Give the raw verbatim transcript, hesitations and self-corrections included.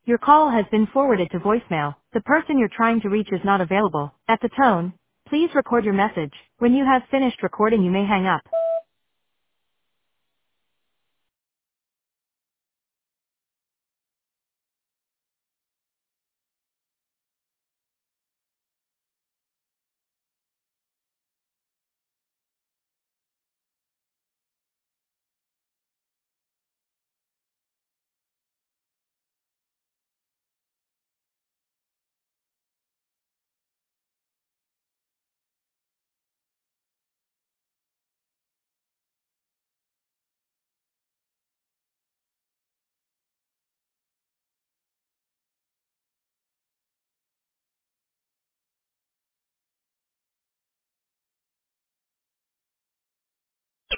Your call has been forwarded to voicemail. The person you're trying to reach is not available. At the tone, please record your message. When you have finished recording, you may hang up.